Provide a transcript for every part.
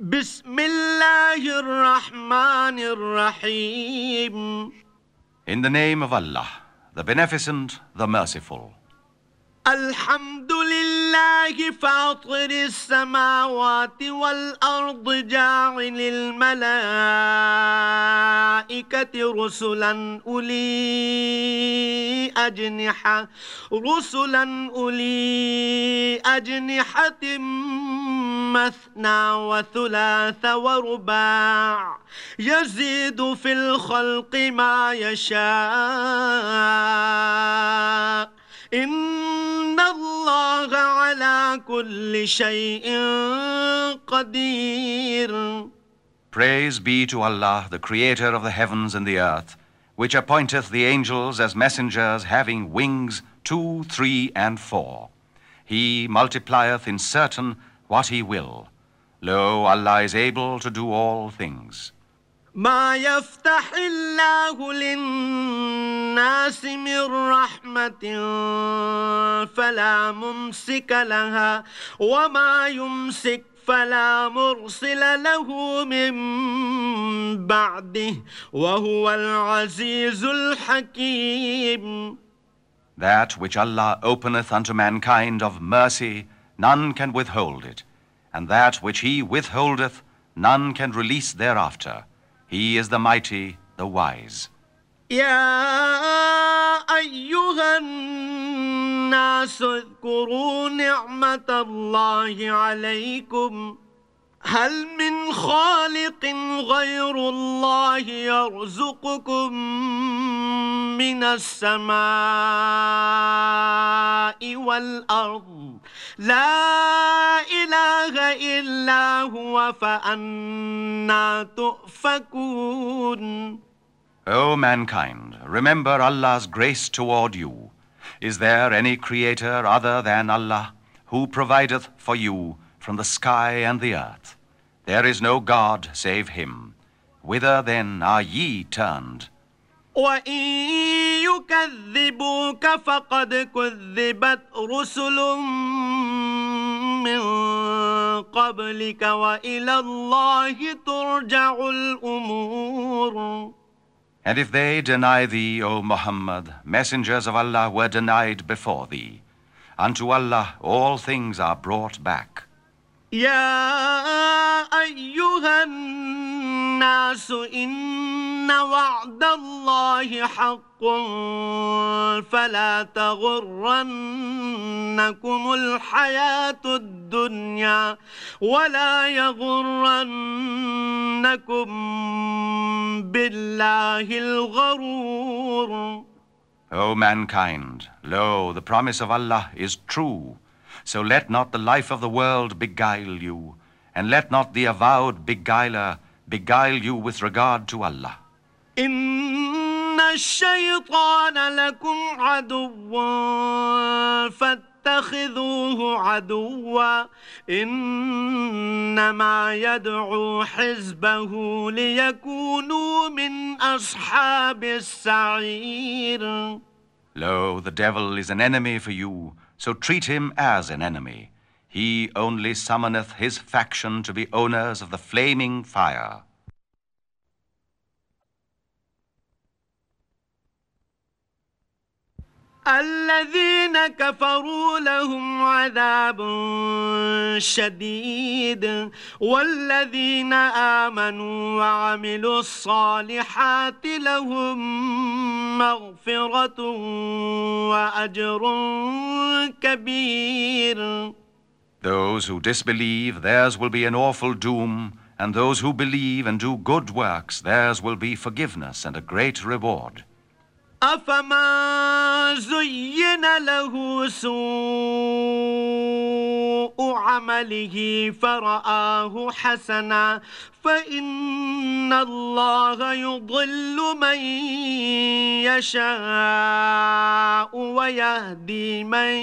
Bismillahir Rahmanir Rahim. In the name of Allah, the Beneficent, the Merciful. Alhamdulillahi fatiris samawati wal ardi ja'ilil malaikati rusulan uli ajnihatin مثنى وثلاث ورباع يزيد في الخلق ما يشاء إن الله على كل شيء قدير. Praise be to Allah, the Creator of the heavens and the earth, which appointeth the angels as messengers having wings 2, 3, and 4. He multiplieth in certain what he will. Lo, Allah is able to do all things. ما يفتح الله للناس من رحمة فلا ممسك لها وما يمسك فلا مرسل له من بعده وهو العزيز الحكيم. That which Allah openeth unto mankind of mercy, none can withhold it, and that which He withholdeth, none can release thereafter. He is the mighty, the wise. يا أيها الناس اذكروا نعمة الله عليكم هل من خالق غير الله يرزقكم من السماء والأرض لا إله إلا هو فأنى تؤفكون. O mankind, remember Allah's grace toward you. Is there any creator other than Allah, who provideth for you from the sky and the earth? There is no God save Him. Whither then are ye turned? وَإِن يُكَذِّبُوكَ فَقَدْ كُذِّبَتْ رُسُلٌ مِّن قَبْلِكَ وَإِلَى اللَّهِ تُرْجَعُ الْأُمُورُ. And if they deny thee, O Muhammad, messengers of Allah were denied before thee. Unto Allah all things are brought back. يا أيها الناس إن وعد الله حق فلا تغرنكم الحياة الدنيا ولا يغرنكم بالله الغرور. O mankind, lo, the promise of Allah is true. So let not the life of the world beguile you, and let not the avowed beguiler beguile you with regard to Allah. إن الشيطان لكم عدو فاتخذوه عدوا إنما يدعو حزبه ليكونوا من أصحاب السعير. Lo, the devil is an enemy for you, so treat him as an enemy. He only summoneth his faction to be owners of the flaming fire. الذين كفروا لهم عذاب شديد والذين آمنوا وعملوا الصالحات لهم مغفرة وأجر كبير. Those who disbelieve, theirs will be an awful doom, and those who believe and do good works, theirs will be forgiveness and a great reward. أفما زين له سوء عمله فرآه حسنا فإن الله يضل من يشاء ويهدي من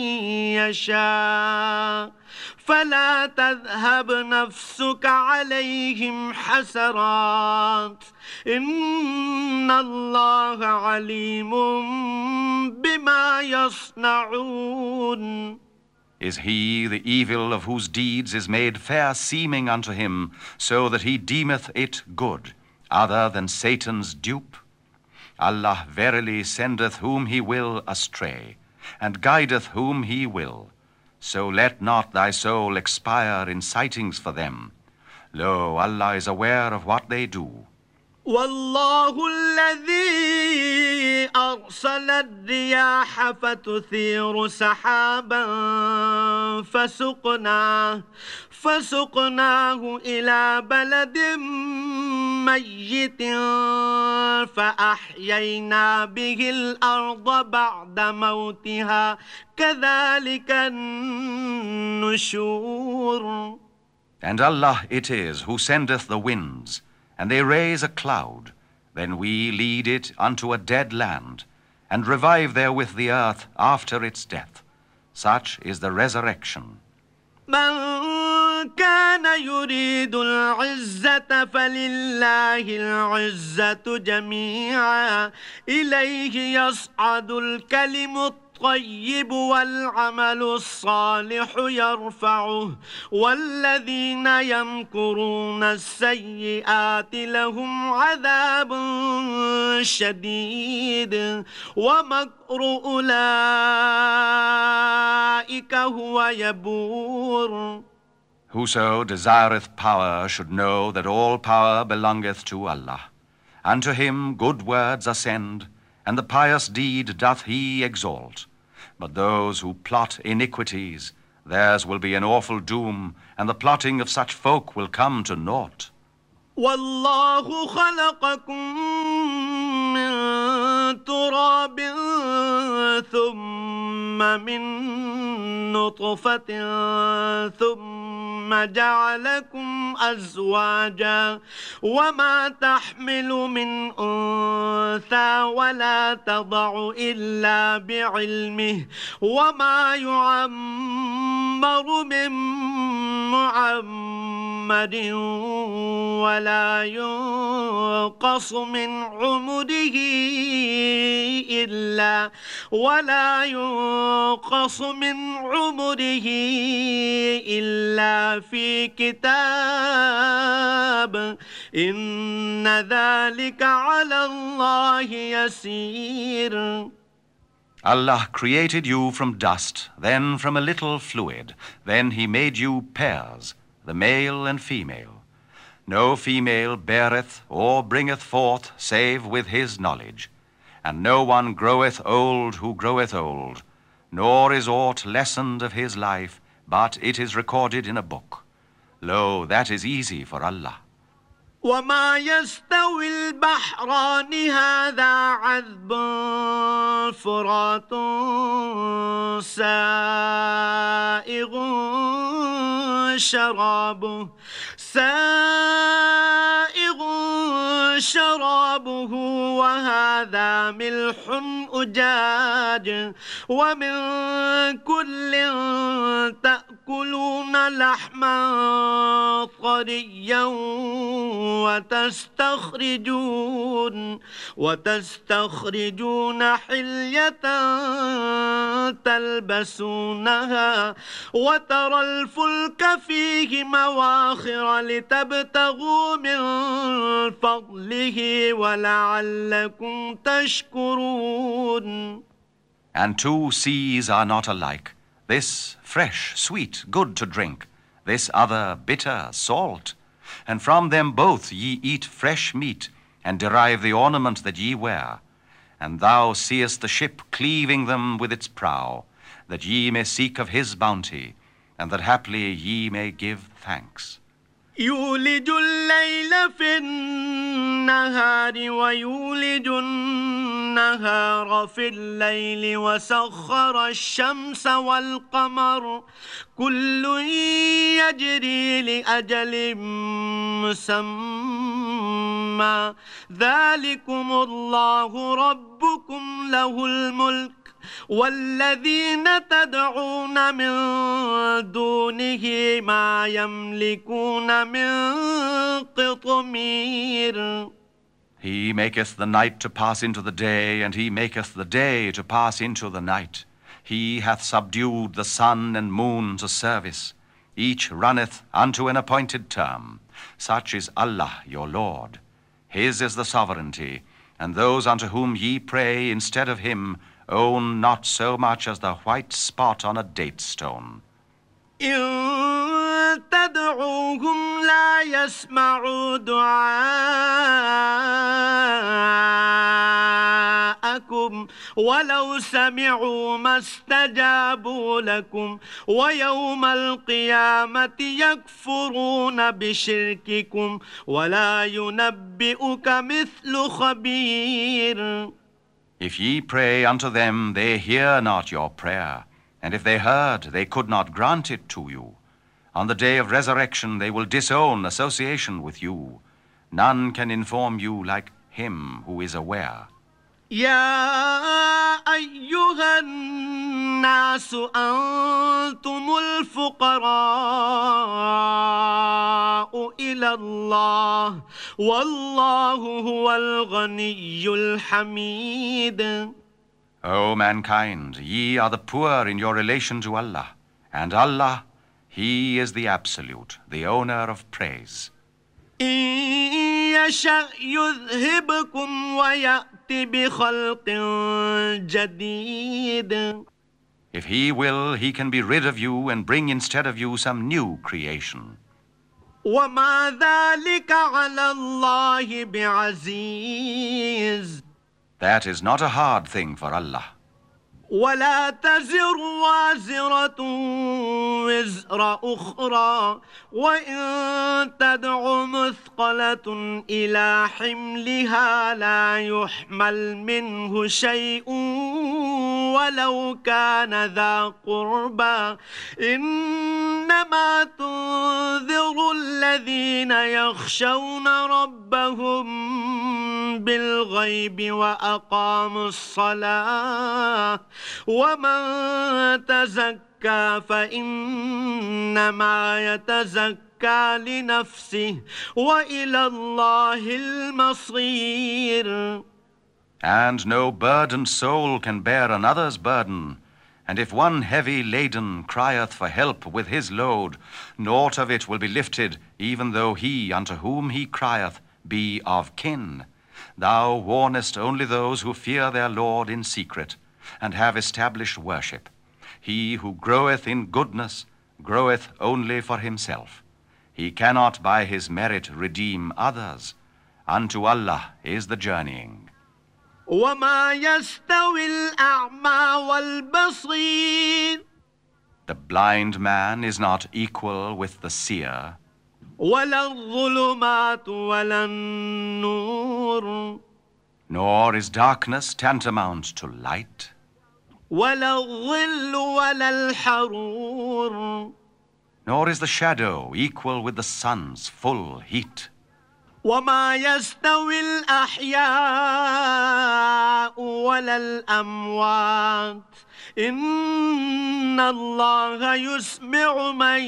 يشاء فلا تذهب نفسك عليهم حسرات إن الله عليم بما يصنعون. Is he the evil of whose deeds is made fair seeming unto him, so that he deemeth it good, other than Satan's dupe? Allah verily sendeth whom he will astray, and guideth whom he will. So let not thy soul expire in sightings for them. Lo, Allah is aware of what they do. والله الذي أرسل الرياح فتثير سحابا فسقناه إلى بلد ميت فأحيينا به الأرض بعد موتها كذلك النشور. And Allah it is who sendeth the winds, and they raise a cloud. Then we lead it unto a dead land, and revive therewith the earth after its death. Such is the resurrection. من كان يريد العزة فلله العزة جميعا إليه يصعد الكلم الطيب والعمل الصالح يرفعه والذين يمكرون السيئات لهم عذاب شديد ومكر أولئك هو يبور. Whoso desireth power should know that all power belongeth to Allah. Unto him good words ascend, and the pious deed doth he exalt. But those who plot iniquities, theirs will be an awful doom, and the plotting of such folk will come to naught. والله خلقكم من تراب ثم من نطفة ثم جعلكم أزواجا وما تحمل من أنثى ولا تضع إلا بعلمه وما يعمر من معمر ولا ينقص من عمره إلا في كتاب إن ذلك على الله يسير. Allah created you from dust, then from a little fluid. Then he made you pairs, the male and female. No female beareth or bringeth forth save with his knowledge. And no one groweth old who groweth old, nor is aught lessened of his life, but it is recorded in a book. Lo, that is easy for Allah. وما يستوي البحران هذا عذب فرات سائغ شرابه وهذا ملح أجاج ومن كل تأكلون لحما طريا وتستخرجون حلية تلبسونها وترى الفلك فيه مواخر لتبتغوا من فضله ولعلكم تشكرون. And two seas are not alike. This fresh, sweet, good to drink. This other bitter, salt. And from them both ye eat fresh meat, and derive the ornament that ye wear. And thou seest the ship cleaving them with its prow, that ye may seek of his bounty, and that haply ye may give thanks. يولج الليل في النهار ويولج النهار في الليل وسخر الشمس والقمر كل يجري لأجل مسمى ذلكم الله ربكم له الملك والذين تدعون من دونه ما يملكون من قطمير. He maketh the night to pass into the day, and he maketh the day to pass into the night. He hath subdued the sun and moon to service. Each runneth unto an appointed term. Such is Allah your Lord. His is the sovereignty, and those unto whom ye pray instead of him own not so much as the white spot on a date stone. إن تدعوهم لا يسمعوا دعاءكم ولو سمعوا ما استجابوا لكم ويوم القيامة يكفرون بشرككم ولا ينبئك مثل خبير. If ye pray unto them, they hear not your prayer. And if they heard, they could not grant it to you. On the day of resurrection, they will disown association with you. None can inform you like him who is aware. يا أيها الناس أنتم الفقراء إلى الله والله هو الغني الحميد. O mankind, ye are the poor in your relation to Allah, and Allah, He is the Absolute, the owner of praise. إن يشأ يذهبكم ويأتي بخلق جديد. If He will, He can be rid of you and bring instead of you some new creation. وما ذلك على الله بعزيز. That is not a hard thing for Allah. ولا تزر وازرة وزر أخرى وإن تدع مثقلة إلى حملها لا يحمل منه شيء ولو كان ذا قربى إنما تنذر الذين يخشون ربهم بالغيب وأقاموا الصلاة ومن تزكى فإنما يتزكى لنفسه وإلى الله المصير. And no burdened soul can bear another's burden. And if one heavy laden crieth for help with his load, naught of it will be lifted, even though he unto whom he crieth be of kin. Thou warnest only those who fear their Lord in secret, and have established worship. He who groweth in goodness groweth only for himself. He cannot by his merit redeem others. Unto Allah is the journeying. وما يستوي الأعمى والبصير. The blind man is not equal with the seer. ولا الظلمات ولا النور. Nor is darkness tantamount to light. ولا الظل ولا الحرور. Nor is the shadow equal with the sun's full heat. وما يستوي الأحياء ولا الأموات إن الله يسمع من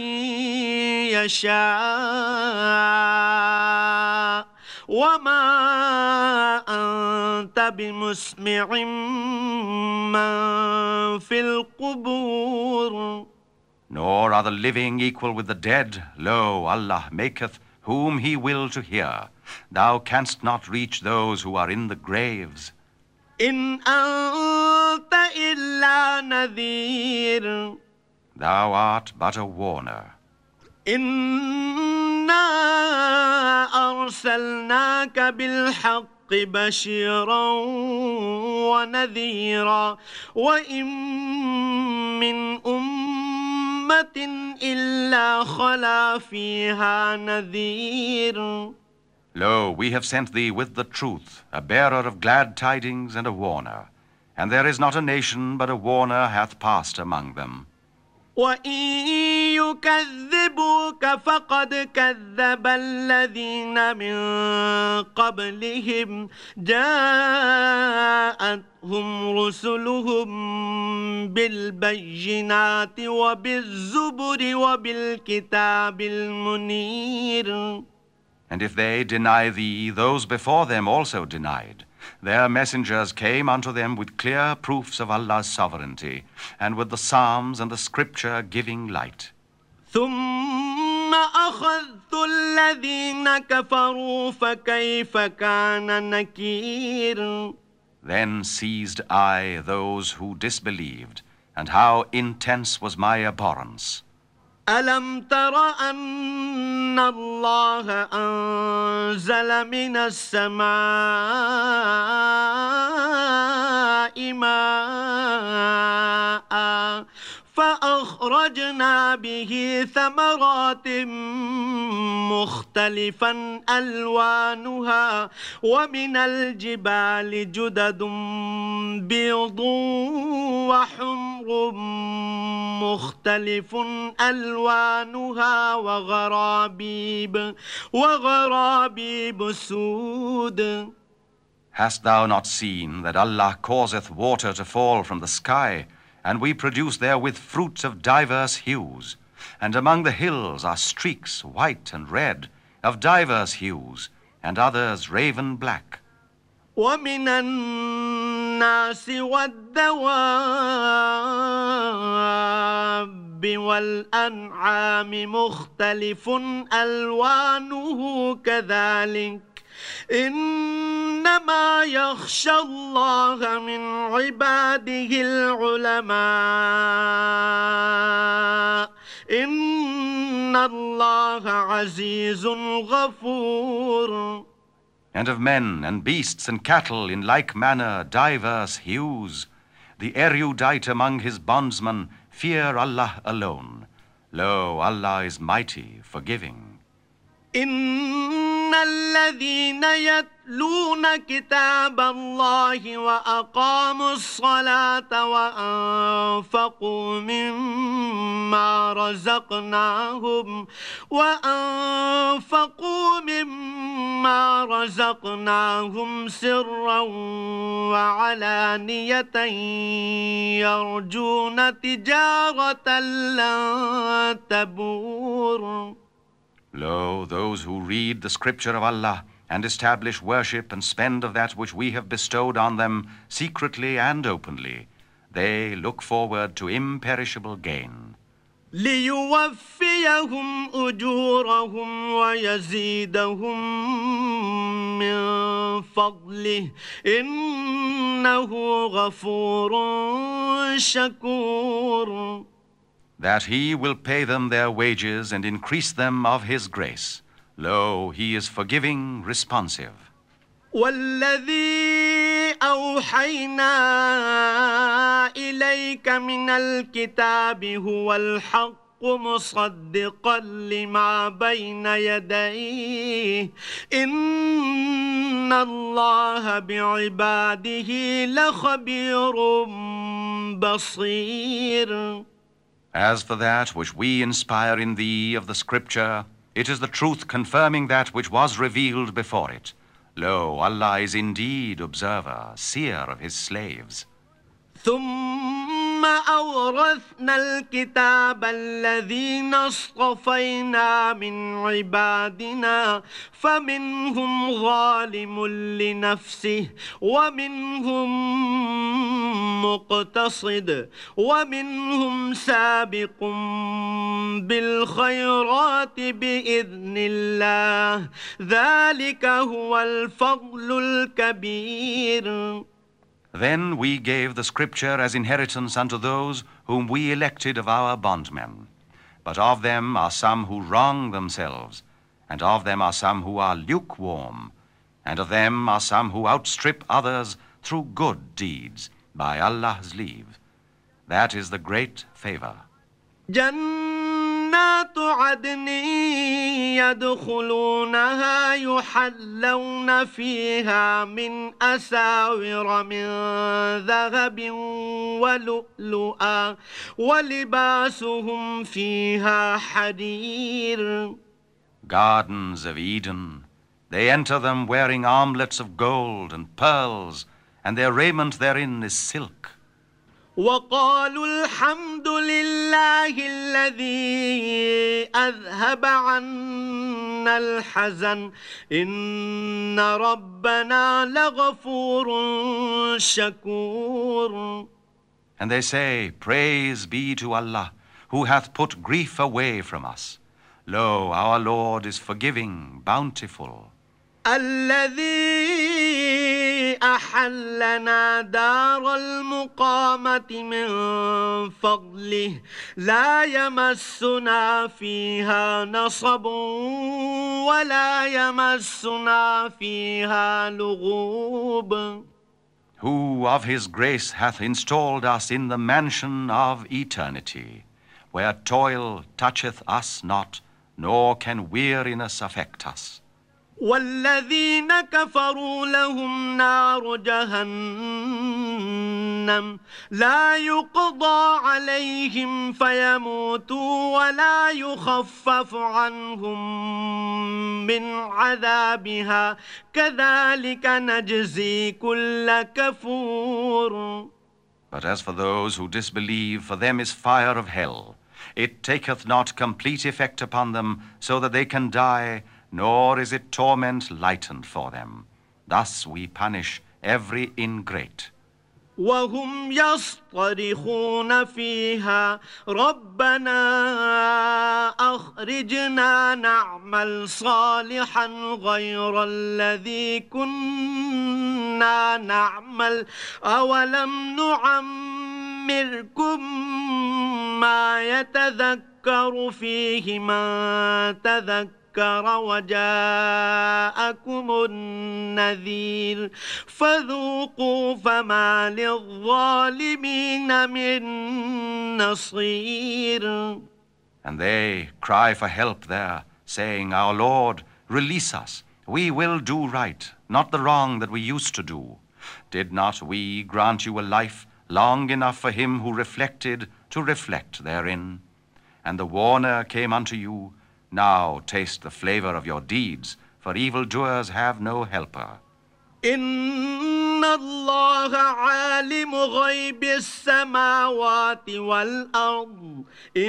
يشاء وما أنت بمسمع من في القبور. Nor are the living equal with the dead. Lo, Allah maketh whom He will to hear. Thou canst not reach those who are in the graves. إن أنت إلا نذير. Thou art but a warner. إنا أرسلناك بالحق بشيرا ونذيرا وإن من أمة إلا خلا فيها نذير. Lo, we have sent thee with the truth, a bearer of glad tidings and a warner. And there is not a nation but a warner hath passed among them. وإن يكذبوك فقد كذب الذين من قبلهم جاءتهم رسلهم بالبينات وبالزبر وبالكتاب المنير. And if they deny thee, those before them also denied. Their messengers came unto them with clear proofs of Allah's sovereignty, and with the Psalms and the Scripture giving light. ثم أخذت الذين كفروا فكيف كان نكير. Then seized I those who disbelieved, and how intense was my abhorrence. ألم تر أن الله أنزل من السماء ماء فأخرجنا به ثمرات مختلفا ألوانها ومن الجبال جدد بيض وحمر مختلف ألوانها وغرابيب سود. Hast thou not seen that Allah causeth water to fall from the sky, and we produce therewith fruits of diverse hues? And among the hills are streaks, white and red, of diverse hues, and others raven black. ومن الناس والدواب والأنعام مختلف ألوانه كذلك إنما يخشى الله من عباده العلماء إن الله عزيز غفور. And of men and beasts and cattle in like manner diverse hues, the erudite among his bondsmen fear Allah alone. Lo, Allah is mighty, forgiving. إن الذين يتلون كتاب الله وأقاموا الصلاة وأنفقوا مما رزقناهم سرا وعلانية يرجون تجارة لن تبور. Lo, those who read the scripture of Allah and establish worship and spend of that which we have bestowed on them secretly and openly, they look forward to imperishable gain. ليوفيهم أجورهم ويزيدهم من فضله إنه غفور شكور. That he will pay them their wages and increase them of his grace. Lo, he is forgiving, responsive. والذي أوحينا إليك من الكتاب هو الحق مصدقا لما بين يديه إن الله بعباده لخبير بصير. As for that which we inspire in thee of the Scripture, it is the truth confirming that which was revealed before it. Lo, Allah is indeed observer, seer of his slaves. ثم أورثنا الكتاب الذين اصطفينا من عبادنا فمنهم ظالم لنفسه ومنهم مقتصد ومنهم سابق بالخيرات بإذن الله ذلك هو الفضل الكبير. Then we gave the Scripture as inheritance unto those whom we elected of our bondmen. But of them are some who wrong themselves, and of them are some who are lukewarm, and of them are some who outstrip others through good deeds, by Allah's leave. That is the great favor. جنات عدن يدخلونها يحلون فيها من أساور من ذهب ولؤلؤا ولباسهم فيها حرير. Gardens of Eden, they enter them wearing armlets of gold and pearls, and their raiment therein is silk. وقالوا الحمد لله الذي أذهب عنا الحزن إن ربنا لغفور شكور. And they say, Praise be to Allah, who hath put grief away from us. Lo, our Lord is forgiving, bountiful. الذي أحلنا دار المقامة من فضله لا يمسنا فيها نصب ولا يمسنا فيها لغوب. Who of his grace hath installed us in the mansion of eternity, where toil toucheth us not, nor can weariness affect us. والذين كفروا لهم نار جهنم لا يقضى عليهم فيموتوا ولا يخفف عنهم من عذابها كذلك نجزي كل كفور. But as for those who disbelieve, for them is fire of hell. It taketh not complete effect upon them, so that they can die, nor is it torment lightened for them. Thus we punish every ingrate. وهم يصطرخون فيها ربنا أخرجنا نعمل صالحا غير الذي كنا نعمل أولم نعمركم ما يتذكر فيه من تذكر وجاءكم النذير فذوقوا فما للظالمين من نصير. And they cry for help there, saying, Our Lord, release us. We will do right, not the wrong that we used to do. Did not we grant you a life long enough for him who reflected to reflect therein? And the warner came unto you. Now taste the flavor of your deeds, for evildoers have no helper. إن الله عالم غيب السماوات والأرض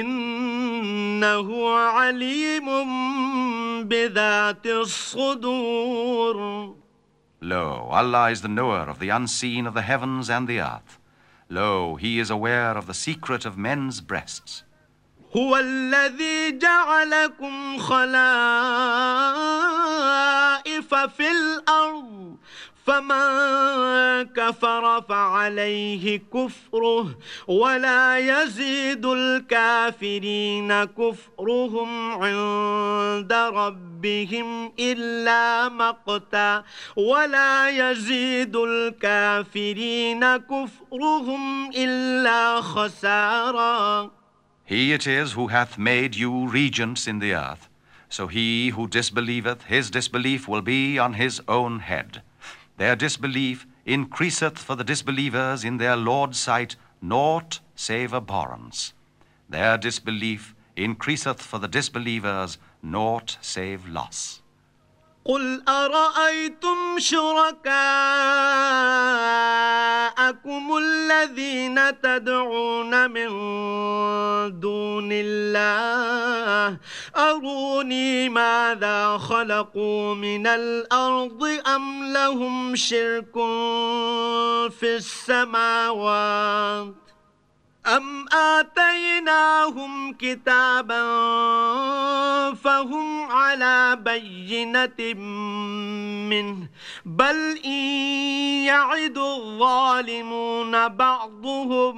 إنه عليم بذات الصدور. Lo, Allah is the knower of the unseen of the heavens and the earth. Lo, he is aware of the secret of men's breasts. هو الذي جعلكم خلائف في الأرض فمن كفر فعليه كفره ولا يزيد الكافرين كفرهم عند ربهم إلا مقتا ولا يزيد الكافرين كفرهم إلا خسارا. He it is who hath made you regents in the earth. So he who disbelieveth, his disbelief will be on his own head. Their disbelief increaseth for the disbelievers in their Lord's sight naught save abhorrence. Their disbelief increaseth for the disbelievers naught save loss. قل أرأيتم شركاءكم الذين تدعون من دون الله أروني ماذا خلقوا من الأرض أم لهم شرك في السماوات أم آتيناهم كتابا فهم على بينة منه بل إن يعد الظالمون بعضهم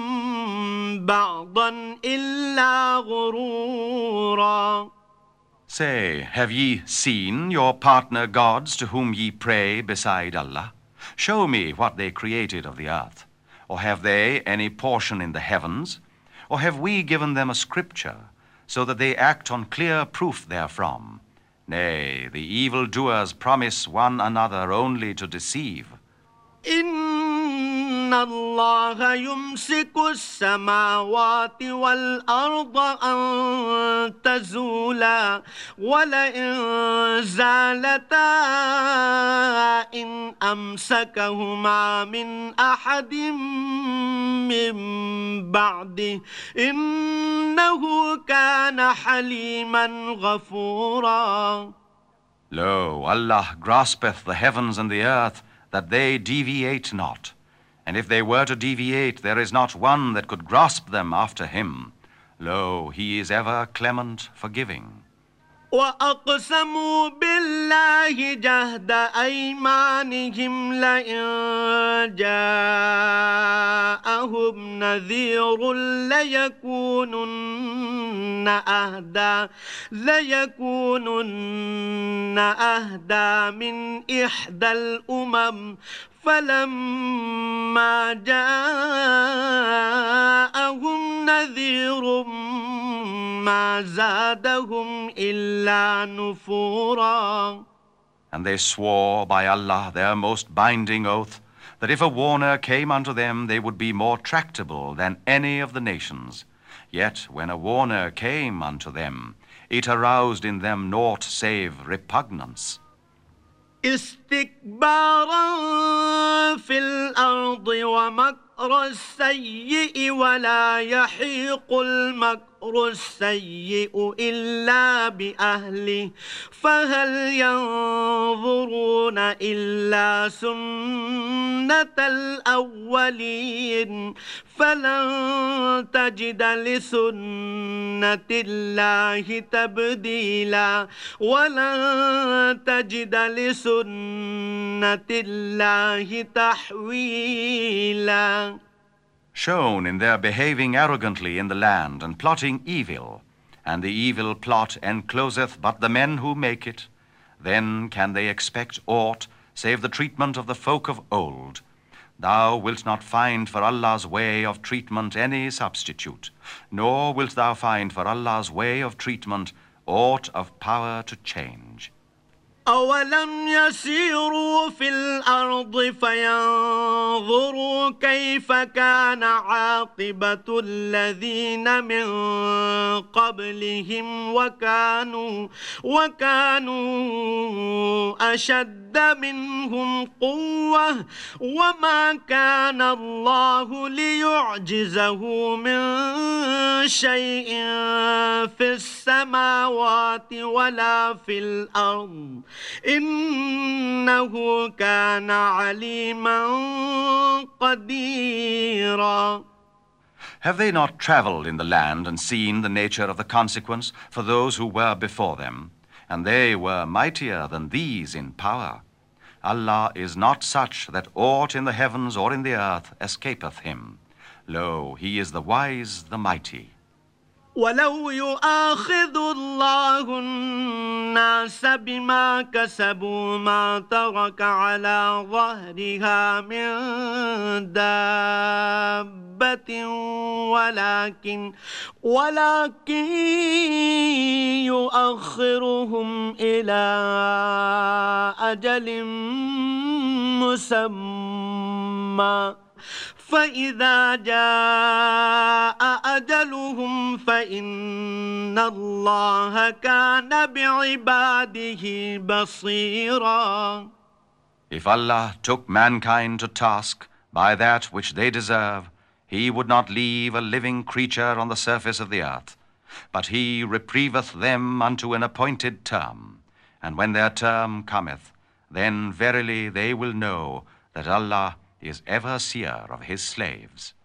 بعضا إلا غرورا. Say, have ye seen your partner gods to whom ye pray beside Allah? Show me what they created of the earth. Or have they any portion in the heavens? Or have we given them a scripture, so that they act on clear proof therefrom? Nay, the evildoers promise one another only to deceive. إن الله يمسك السماوات والأرض أن تزولا ولئن زالتا إن أمسكهما من أحد من بعده إنه كان حليما غفورا. Lo, Allah graspeth the heavens and the earth, that they deviate not. And if they were to deviate, there is not one that could grasp them after him. Lo, he is ever clement, forgiving. وأقسموا بالله جهد أيمانهم لئن جاءهم نذير ليكونن أهدى من إحدى الأمم فلما جاءهم نذير ما زادهم إلا نفورا. And they swore by Allah their most binding oath, that if a warner came unto them, they would be more tractable than any of the nations. Yet when a warner came unto them, it aroused in them naught save repugnance. استكبارا في الأرض ومكر السيء ولا يحيق المكر السيء إلا بأهله فهل ينظرون إلا سنة الأولين فلن تجد لسنة الله تبديلا ولن تجد لسنة الله تحويلا. Shown in their behaving arrogantly in the land and plotting evil, and the evil plot encloseth but the men who make it, then can they expect aught save the treatment of the folk of old. Thou wilt not find for Allah's way of treatment any substitute, nor wilt thou find for Allah's way of treatment aught of power to change. أولم يسيروا في الأرض فينظروا كيف كان عاقبة الذين من قبلهم وكانوا أشد منهم قوة وما كان الله ليعجزه من شيء في السماوات ولا في الأرض إنه كان عليما قديرا. Have they not traveled in the land and seen the nature of the consequence for those who were before them? And they were mightier than these in power. Allah is not such that aught in the heavens or in the earth escapeth him. Lo, he is the wise, the mighty. ولو يؤاخذ الله الناس بما كسبوا ما ترك على ظهرها من دابة ولكن يؤخرهم إلى أجل مسمى فإذا جاء أجلهم فإن الله كان بعباده بصيرا. If Allah took mankind to task by that which they deserve, he would not leave a living creature on the surface of the earth, but he reprieveth them unto an appointed term. And when their term cometh, then verily they will know that Allah is ever seer of his slaves.